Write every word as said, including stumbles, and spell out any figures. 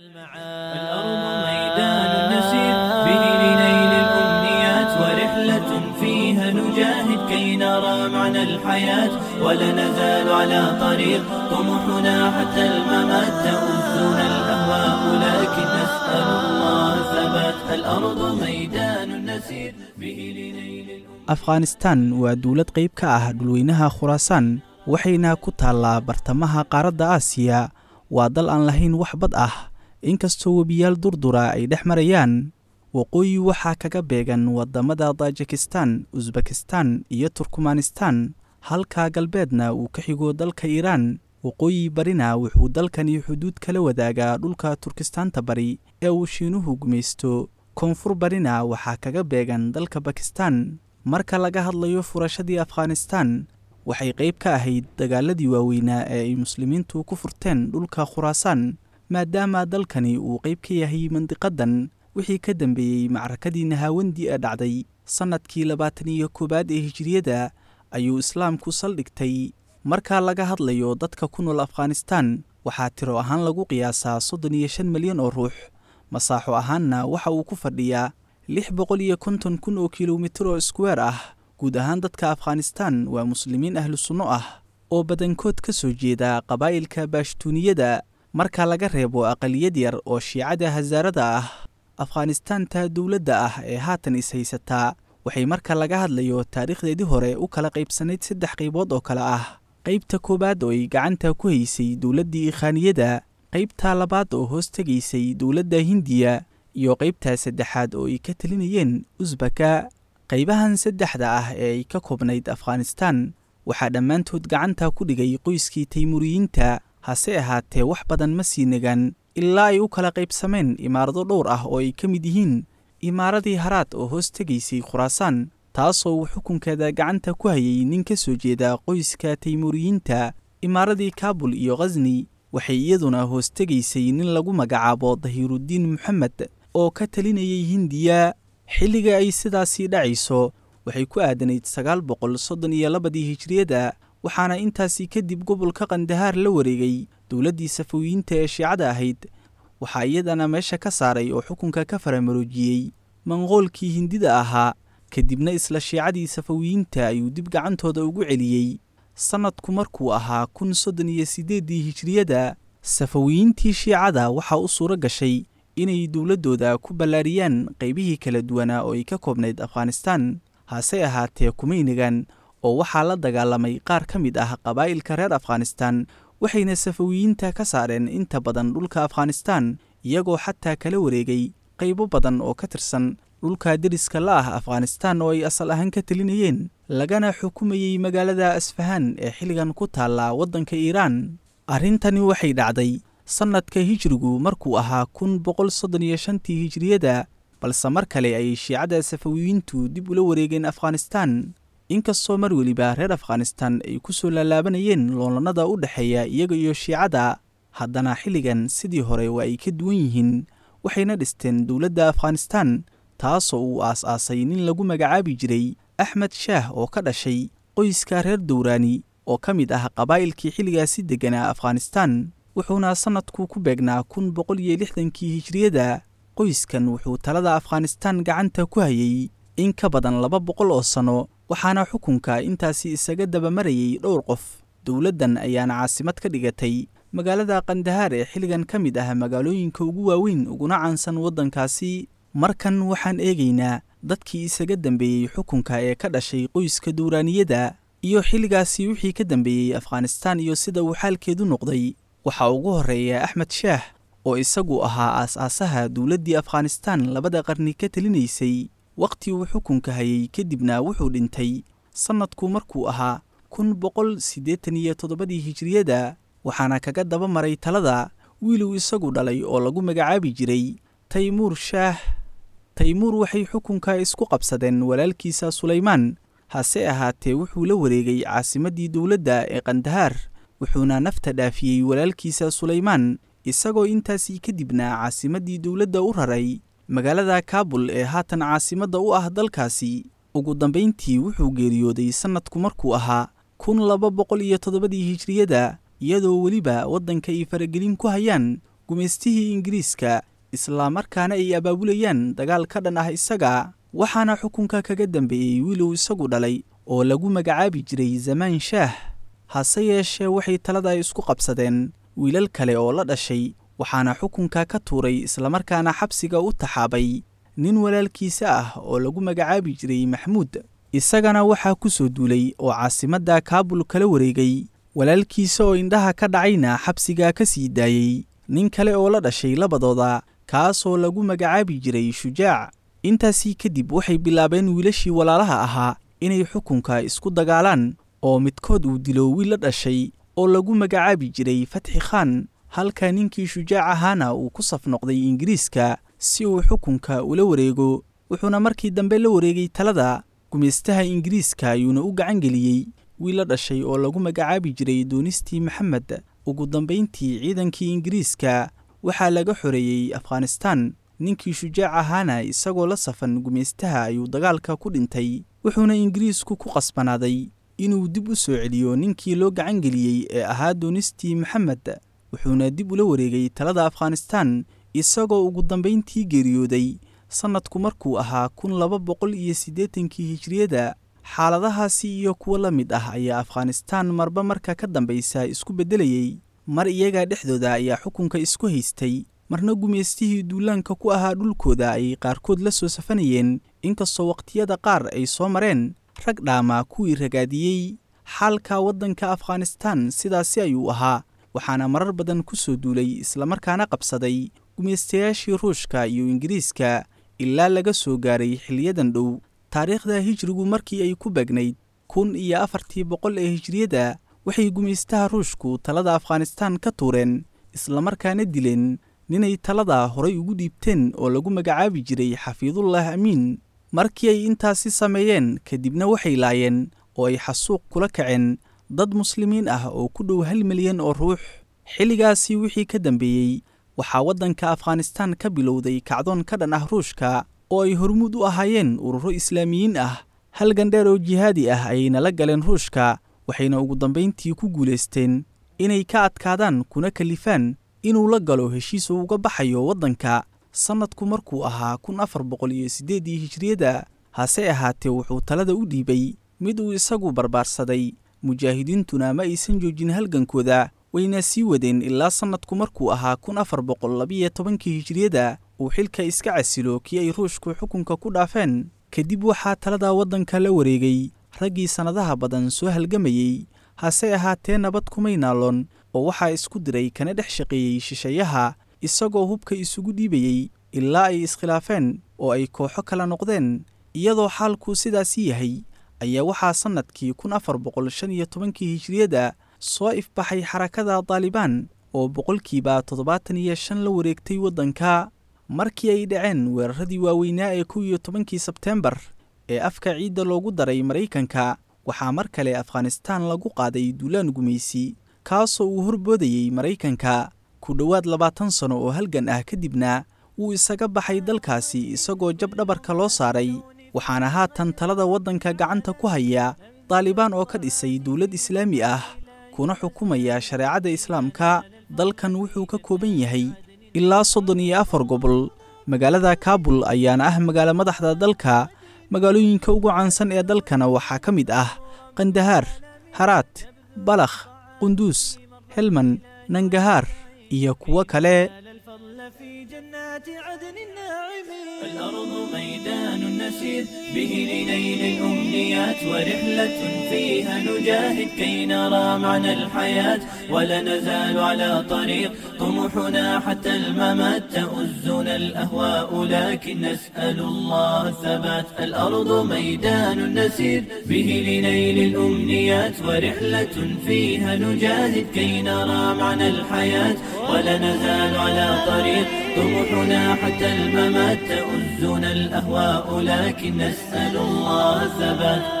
الأرض ميدان نسير به لنيل الأمنيات ورحلة فيها نجاهد كي نرى معنى الحياة ولا نزال على طريق طموحنا حتى الممات تؤذنا الأهواء لكن نسأل الله ثبات الأرض ميدان نسير به لنيل أفغانستان ودولة قيب كأه دلوينها خراسان waxayna ku taallaa bartamaha qaaradda Aasiya waa dal aan lahayn wax bad ah inkastoo webiyaal durdura ay dhex marayaan waqooyi waxa kaga beegan wadamada Tajikistan, Uzbekistan iyo Turkmanistan halka galbeedna uu ka xigo dalka Iran waqooyi barina wuxuu dalkani xuduud kala wadaagaa dhulka Turkistaanta bari ee uu Shiinuhu gumaysto koonfur barina waxa kaga beegan dalka Pakistan marka laga hadlayo furashadii Afghanistan waxay qayb ka ahayd dagaaladii waaweynaa ee ay muslimiintu ku furteen dhulka Khuraasaan maadaama dalkani uu qayb ka yahay mandiqadan wixii ka dambeeyay macrakadii Nahawandi ee dhacday sanadkii labaatan iyo koowaad ee hijriyada ayuu islaamku saldhigtay marka laga hadlayo dadka ku nool Afghanistan waxaa tiro ahaan lagu qiyaasaa soddon iyo shan milyan oo ruux masaaxo ahaanna waxa uu ku fadhiyaa lix boqol iyo konton kun oo kiiloomitir oo square ah guud ahaan dadka Afghanistan waa muslimiin ahlu sunno ah oo badankood ka soo jeeda qabaa'ilka Baashtuuniyada marka laga reebo aqaliyad yar oo Shiicada Hazaarada ah Afghanistan ta dawladda ah ee haatan is haysataa waxay marka laga hadlayo taariikhdeedii hore u kala qaybsanayd saddex qaybood oo kala ah qaybta koobaad oo ay gacanta ku haysay dawladdii Khaaniyada qaybta labaad oo hoos tagaysay dawladda Hindiya iyo qaybta saddexaad oo ay ka talinayeen Uzbeka qaybahan saddexda ah ee ay ka koobnayd Afghanistan waxaa dhammaantood gacanta ku dhigay qoyskii Taymuriyiinta hase ahaatee wax badan ma sii nagaan ilaa ay u kala qaybsameen imaarado dhowr ah oo ay ka mid yihiin imaaradii Haraat oo hoos tagaysay Khuraasaan taasoo uu xukunkeeda gacanta ku hayay nin ka soo jeeda qoyska Taymuriyiinta imaaradii Kaabul iyo Ghazni waxay iyaduna hoos tagaysay nin lagu magacaabo Dahiruddin Muhammad oo ka talinayay Hindiya xilliga ay sidaasi dhacayso waxay ku aadanayd sagaal boqol soddon iyo laba hijriyada waxaana intaasi kadib gobolka Qandahar la wareegay dawladdii Safawiyiinta ee Shiicada ahayd waxa iyadana meesha ka saaray oo xukunka ka faramaroojiyay Mongoolkii Hindida ahaa kadibna isla Shiicadii Safawiyiinta ayuu dib gacantooda ugu celiyay sanadku markuu ahaa kun soddon iyo siddeed hijriyada Safawiyiintii Shiicada waxa u suura gashay inay dawladooda ku ballaariyaan qaybihii kala duwanaa oo ay ka koobnayd Afghanistan hase ahaatee kumaynagan oo waxaa la dagaalamay qaar ka mid ah qabaa'ilka reer Afghanistan waxayna Safawiyiinta ka saareen inta badan dhulka Afghanistan iyagoo xataa kala wareegay qaybo badan oo ka tirsan dhulka deriska la ah Afghanistan oo ay asal ahaan ka talinayeen lagana xukumayay magaalada Asfahan ee xilligan ku taala waddanka Iran arrintani waxay dhacday sanadka hijrigu markuu ahaa kun boqol soddon iyo shan hijriyada balse mar kale ay Shiicada Safawiyiintu dib ula wareegeen Afghanistan inkastoo mar waliba reer Afghanistan ay ku soo laalaabanayeen loolanada u dhaxeeya iyaga iyo Shiicada haddana xilligan sidii hore waa ay ka duwan yihiin waxayna dhisteen dawladda Afghanistan taasoo uu aas-aasay nin lagu magacaabi jiray Axmed Shaah oo ka dhashay qoyska reer Dawraani oo ka mid ah qabaa'ilkii xilligaasi deganaa Afghanistan wuxuuna sanadku ku beegnaa kun boqol iyo lixdankii hijriyada qoyskan wuxuu talada Afghanistan gacanta ku hayay in ka badan laba boqol oo sano waxaana xukunka intaasi isaga daba marayay dhowr qof dawladdan ayaana caasimad ka dhigatay magaalada Qandahar ee xilligan ka mid ah magaalooyinka ugu waaweyn uguna caansan waddankaasi markan waxaan eegaynaa dadkii isaga dambeeyay xukunka ee ka dhashay qoyska Dawraaniyada iyo xilligaasi wixii ka dambeeyay Afghanistan iyo sida uu xaalkeedu noqday waxa ugu horeeya Axmed Shaah oo isagu ahaa aas-aasaha dawladdii Afghanistan labada qarni ka talinaysay waqti uu xukunka hayay kadibna wuxuu dhintay sanadku markuu ahaa kun boqol siddeetan iyo toddoba hijriyada waxaana kaga daba maray talada wiiluu isagu dhalay oo lagu magacaabi jiray Taymur Shaah Taymur waxay xukunka isku qabsadeen walaalkiisa Sulaymaan hase ahaatee wuxuu la wareegay caasimadii dawladda ee Qandahar wuxuuna nafta dhaafiyay walaalkiisa Sulaymaan isagoo intaasi kadibna caasimadii dawladda u raray magaalada Kaabul ee haatan caasimadda u ah dalkaasi ugu dambeyntii wuxuu geeriyooday sanadku markuu ahaa kun laba boqol iyo toddoba hijriyada iyadoo weliba waddanka ay faragelin ku hayaan gumaystihii ingiriiska islamarkaana ay abaabulayaan dagaal ka dhan ah isaga waxaana xukunka kaga dambeeyey wiiluu isagu dhalay oo lagu magacaabi jiray zamaan shaah hase yeeshee waxay talada isku qabsadeen wiilal kale oo la dhashay waxaana xukunka ka tuuray islamarkaana xabsiga u taxaabay nin walaalkiisa ah oo lagu magacaabi jiray maxmuud isagana waxaa ku soo duulay oo caasimadda kaabul kala wareegay walaalkiisa oo indhaha ka dhacayna xabsiga ka sii daayey nin kale oo la dhashay labadooda kaasoo lagu magacaabi jiray shujaac intaasii kadib waxay bilaabeen wiilashii walaalaha ahaa inay xukunka isku dagaalaan oo midkood uu dilo wiil la dhashay oo lagu magacaabi jiray fatxi khaan halka ninkii shujaac ahaana uu ku saf noqday ingiriiska si uu xukunka ula wareego wuxuuna markii dambe la wareegay talada gumaystaha ingiriiska ayuuna u gacan geliyey wiil la dhashay oo lagu magacaabi jiray doonistii maxamed ugu dambayntii ciidankii ingiriiska waxaa laga xoreeyey afghanistaan ninkii shujaac ahaana isagoo la safan gumaystaha ayuu dagaalka ku dhintay wuxuuna ingiriisku ku qasbanaaday inuu dib u soo celiyo ninkii loo gacan geliyey ee ahaa doonistii maxamed wuxuuna dib ula wareegay talada afghanistaan isagoo ugu dambayntii geeriyooday sannadku markuu ahaa kun laba boqol iyo siddeetankii hijriyada xaaladahaasi iyo kuwo la mid ah ayaa afghanistaan marba marka ka dambaysa isku beddelayey mar iyaga dhexdooda ayaa xukunka isku haystay marna gumaystihii duulaanka ku ahaa dhulkooda ay qaarkood la soo safanayeen inkastoo waqtiyada qaar ay soo mareen rag dhaama kuwii ragaadiyey xaalka waddanka afghanistaan sidaasi ayuu ahaa waxaana marar badan ku soo duulay islamarkaana qabsaday gumaystayaashii ruushka iyo ingiriiska ilaa laga soo gaaray xiliyadan dhow taariikhda hijrigu markii ay ku beegnayd kun iyo afartii boqol ee hijriyada waxay gumaystaha ruushku talada afghanistaan ka tuureen islamarkaana dileen ninay talada horay ugu dhiibteen oo lagu magacaabi jiray xafiidullah amiin markii ay intaasi sameeyeen kadibna waxay laayeen oo ay xasuuq kula kaceen dad muslimiin ah oo ku dhow hal milyan oo ruux xilligaasi wixii ka dambeeyey waxaa waddanka afghanistaan ka bilowday kacdoon ka dhan ah ruushka oo ay hormuud u ahaayeen ururo islaamiyiin ah hal gandheer oo jihaadi ah ayayna la galeen ruushka waxayna ugu dambayntii ku guulaysteen inay ka adkaadaan kuna kalifaan inuu la galo heshiis uu uga baxayo waddanka sannadku markuu ahaa kun afar boqol iyo siddeedii hijriyada hase ahaatee wuxuu talada u dhiibay mid uu isagu barbaarsaday mujaahidiintuna ma aysan joojin halgankooda wayna sii wadeen ilaa sannadku markuu ahaa kun afar boqol labiyo tobankii hijriyada uu xilka iska casilo kii ay ruushku xukunka ku dhaafeen kadib waxaa talada waddanka la wareegay raggii sannadaha badan soo halgamayey hase ahaatee nabad kumay naaloon oo waxaa isku diray kana dhex shaqeeyey shisheeyaha isagoo hubka isugu dhiibayey ilaa ay iskhilaafeen oo ay kooxo kala noqdeen iyadoo xaalku sidaasi yahay ayaa waxaa sannadkii kun afar boqol shan iyo tobankii hijriyada soo ifbaxay xarakada daalibaan oo boqolkiiba toddobaatan iyo shan la wareegtay waddanka markii ay dhaceen weeraradii waaweynaa ee kow iyo tobankii sebteembar ee afka ciidda loogu daray maraykanka waxaa mar kale afghanistaan lagu qaaday duulaan gumaysi kaasoo uu horboodayey maraykanka ku dhowaad labaatan sano oo halgan ah kadibna wuu isaga baxay dalkaasi isagoo jab dhabarka loo saaray waxaana haatan talada waddanka gacanta ku haya daalibaan oo ka dhisay dowlad islaami ah kuna xukumaya shareecada islaamka dalkan wuxuu ka kooban yahay ilaa soddon iyo afar gobol magaalada kaabul ayaana ah magaalo madaxda dalka magaalooyinka ugu caansan ee dalkana waxaa ka mid ah qandahaar haraat balakh qunduus helman nangahaar iyo kuwo kale الأرض ميدان نسير به لنيل الأمنيات ورحلة فيها نجاهد كي نرى معنى الحياة ولا نزال على طريق طموحنا حتى الممات تؤزنا الأهواء لكن نسأل الله الثبات الأرض ميدان نسير به لنيل الأمنيات ورحلة فيها نجاهد كي نرى معنى الحياة ولا نزال على طريق طموحنا حتى الممات تؤزنا الأهواء لكن نسأل الله الثبات